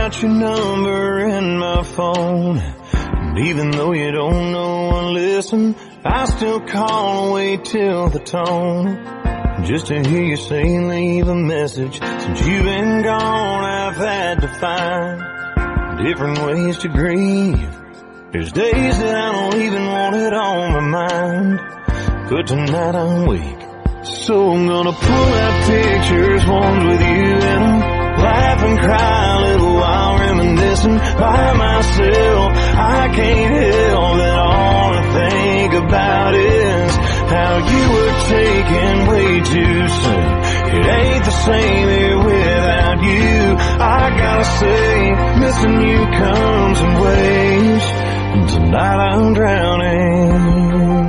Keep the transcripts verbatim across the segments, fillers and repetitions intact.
got your number in my phone. And even though you don't know or listen, I still call and wait till the tone, just to hear you say leave a message. Since you've been gone, I've had to find different ways to grieve. There's days that I don't even want it on my mind, but tonight I'm weak, so I'm gonna pull out pictures, ones with you in them, laugh and cry a little while reminiscing by myself. I can't help that all I think about is how you were taken way too soon. It ain't the same here without you. I gotta say, missing you comes in waves, and tonight I'm drowning.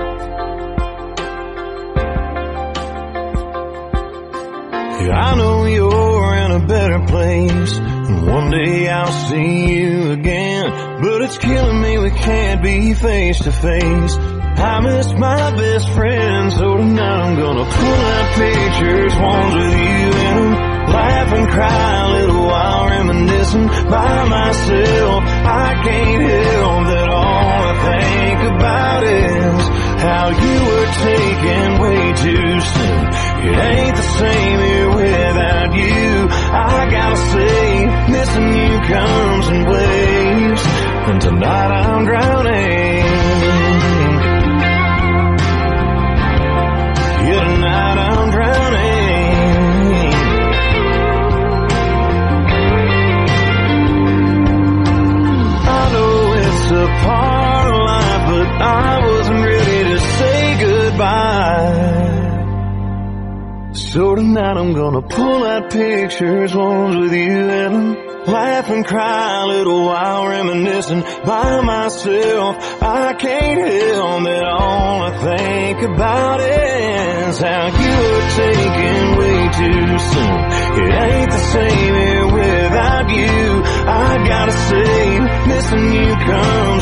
Yeah, I know you're in a better place, and one day I'll see you again, but it's killing me we can't be face to face. I miss my best friend, so tonight I'm gonna pull out pictures, ones with you in them, laugh and cry a little while reminiscing by myself. I can't help that all I think about is how you were taken way too soon. It ain't the same here without you. I gotta say, missing you comes in waves, and tonight I'm drowning. Yeah, tonight I'm drowning. I know it's a part of life, but I wasn't ready to say goodbye. So tonight I'm gonna pull out pictures, ones with you in them, laugh and cry a little while reminiscing by myself. I can't help that all I think about is how you were taken way too soon. It ain't the same here without you. I gotta say, missing you comes